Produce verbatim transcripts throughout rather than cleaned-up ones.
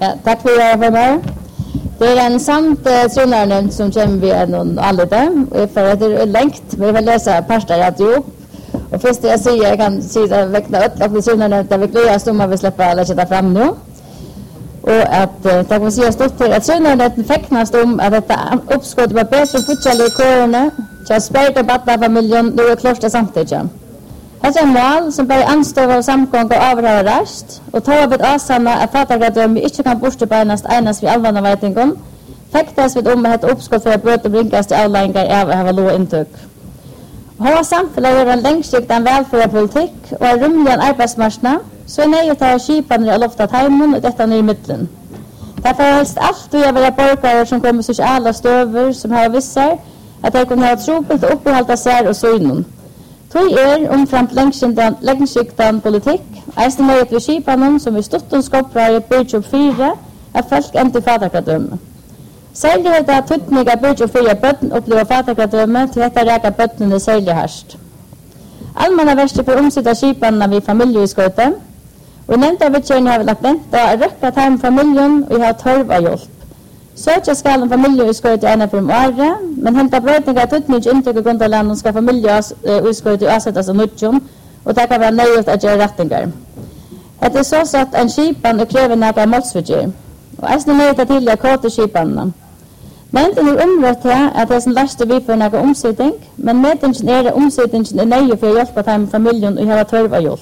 Ja, tack för det för mig. Det är en samt tränaren som kommer vi en alldeles för att det är längt. Vi vill läsa parter att jo. Och först jag säger jag kan säga väckna upp att tränaren där vi glädjer oss om att vi släpper lägga det fram nu. Och att tack för sig stort till att tränaren ficknast om att detta uppskott var bättre fortsätter i korna. Jag spärrar bara familjen då är klart samtidigt. Det är en mål som bara anstår av samgång och avhöra rast och tar av ett avsamma att fattagradöm inte kan bortebeinast enas vid allvanna vätingen. Fäktas vid om att uppskott för att bröt och brinkas till avlägningar av att ha låg intryck. Har samfället är en längsikt en välförd politik och är rymlig en arbetsmarknad så är nej att ha kipan i loftat heimen och detta ner i mitten. Därför är helst allt och jag vill ha borgare som kommer sociala stöver som har vissar att de kan ha trobult och uppehållta sig och synen. Tog er omframt längsiktan politik, eisen möjligt vid kipanen som vi stått skoprar i byrd fyra är folk inte fatakradöme. Särskilt att tuttniga byrd fyra bötten upplever fatakradöme till detta räka bötten i särskilt härst. Allmänna värster för omsitta kipanen vid familjeutskottet och nämnda vittjärn har vi lagt vänta att röcka hem familjen och ha torv av hjälp. Söka skall en familjeutskottet ena för året, men hämta brötningar tuttnig intryck och grundarlandet ska familjeutskottet avsättas av nutjon och det kan vara nöjligt att göra rättingar. Det är så satt en kipan och kräver några målsfördjur. Och är det nöjligt att tillägga kåta kipanerna. Men inte nu området här att det är som lärste vi för några omsättning, men medtingen är det omsättningen är nöjligt för att hjälpa till med familjen och ha törv av hjälp.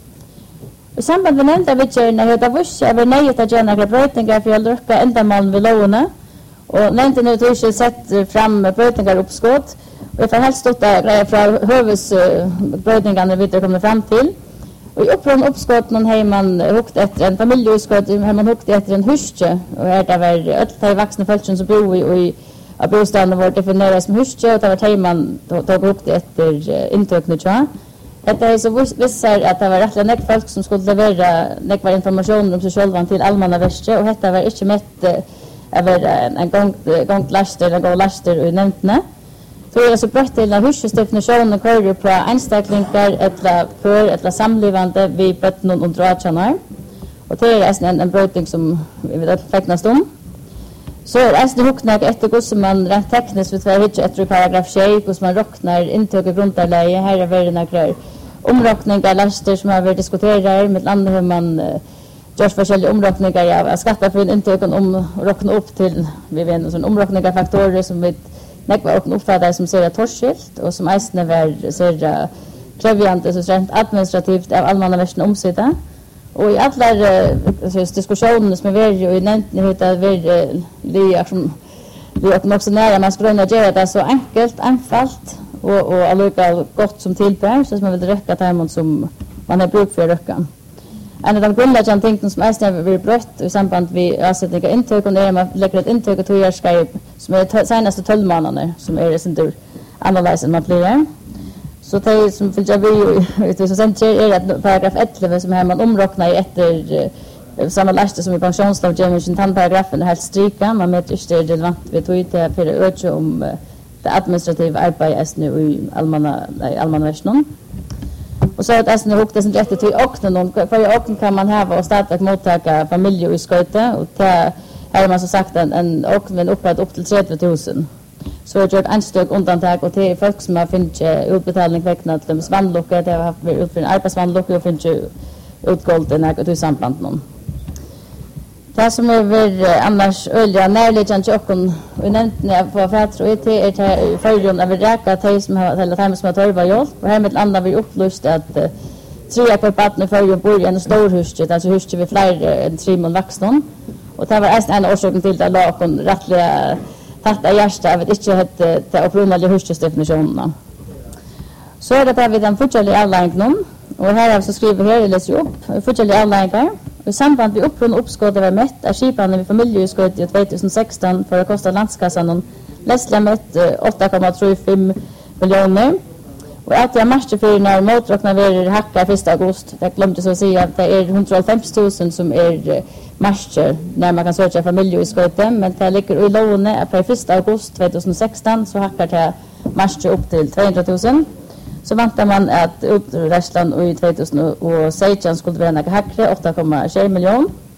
I samband med nämnda vittjärna har det vuxit över nöjligt att göra några brötningar för att lurka ändamålen vid lovene. Och nämnda nu har inte sett fram brötningar uppskott. Och jag får helst stått där från huvudbrötningarna vi kommer fram till. Och i upprörande uppskotten har man hukt efter en familjeutskott, har man hukt efter en husche. Och här det var öll vuxna folk som bor i, och i av bostaden var definieras som husche. Och det var här man tog hukt efter intöknet. Det är så vissar att det var rättliga nek folk som skulle leverera nekvar information om sig själva till allmänna värste och detta var inte mätt över en gång gång laster eller gång laster i nämntna. Så är det så brett till en husdefinition och kör på enstacklingar eller för eller samlevande vid bötten och dratjärnar. Och det är en en brötning som vi vill tecknas om. Så är det huknag efter hur som man rent tekniskt vet vad det heter i paragraf sex hur man rocknar intök och grundarläge här är det några omrockningar laster som har vi diskuterar med andra hur man uh, gör olika omrockningar av skatter för intök och om rockna upp till vi vet en sån omrockningar faktorer som vi nekva och uppfattar som ser torskilt och som eisne var ser krävjande så rent administrativt av allmänna värsten omsida. Och i alla uh, diskussioner som är ju i nämnt hur det är det som vi är också nära man ska kunna göra det så enkelt, enfalt och och allika gott som tillbär så som man vill räcka till som man har bruk för röckan. En av de grundläggande tingen som är vill brött i samband med avsättning av intök och när man lägger ett intök och tojar ska som är senaste tolv månader som är det sin tur analysen man plejer. Så det som vill jag vi så sen är det paragraf elva som här man omrocknar i efter samma laster som i pensionslag genom tandparagrafen är helt stryka man med inte är relevant vid tog det för öde om det administrativa arbetet nu i allmänna i allmänna versionen. Och så att det nu huktas inte efter till okten och för okten kan man ha och starta ett mottaka familjeutskottet och det är man så sagt en en okten uppåt upp till trettio tusen. Så jag gjort en stök undantag och till folk som har finnit utbetalning väcknat till svandlocka det har haft ut för en arbetsvandlocka och finnit utgålt en och i samband med det som är väl annars ölja närliggande jocken och nämnt när jag får fatt och det är förgrund av räka till som har eller time som har torva hjälp och här med andra vi upplöst att tre på partner för bor i en stor hus alltså hus vi fler än tre mån vuxna och det var en orsak till att la kon rättliga tatta hjärta jag vet inte hette det upprunaliga husdefinitionerna. Så är det där vi den fortsätter alla och här så skriver här läser jag upp fortsätter alla i samband med upprunn uppskott var mätt är skipan vid familjeutskottet i tjugo sexton för att kosta landskassan och läsla mätt åtta komma fem miljoner och att jag marsch för när motrocknar vi hacka första augusti det glömde så att säga att det är hundrafemtio tusen som är marscher när man kan söka familjeutskottet men det ligger i låne på första augusti tjugo sexton så hackar det marscher upp till tvåhundra tusen. Så väntar man att utrestlan i tjugo sexton skulle vara några hackre åtta komma sju miljoner.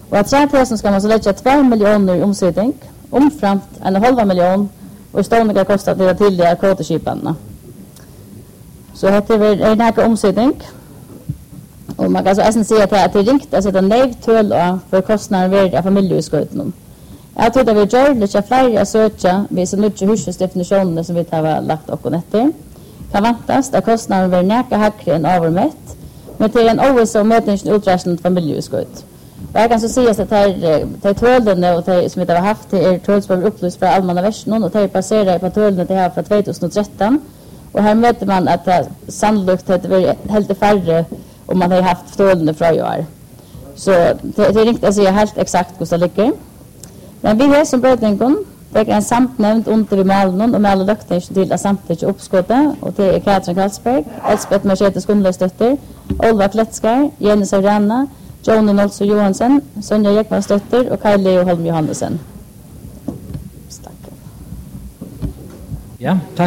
Och att säga till som ska man så lägga två miljoner i omsättning, omframt en halva miljon, och stående kostar det till de kvoteskiparna. Så heter det är näka omsättning. Och man kan så även säga att det är ringt att sätta nejvtöl för kostnader vid av familjeutskottet. Jag tror att vi gör lite fler att söka vid så mycket husdefinitioner som vi har lagt upp och nätter. Kan vantas att kostnader vid näka hackre än övermätt, men till en O S och mötningen uträknad familjeutskott. Jag kan så säga att det är tölden och det som vi har haft det är töl som har upplyst från allmänna versionen och det är passerat på tölden det här från tjugohundratretton. Och här möter man att det sannolikt att det är helt färre om man har haft tölden från i år. Så det, det är riktigt att säga helt exakt hur det ligger. Men vi har som brödningen, det är en samtnämnd under vid malen och med alla lökter till att samtidigt uppskåta. Och det är Katrin Karlsberg, Elspeth Mercedes Skunlösdötter, Olva Kletskar, Jenny Savrana, Joni Nolso Johansen, Sonja Jäckmansdötter och Kaj Leo Holm Johansen. Ja, tack.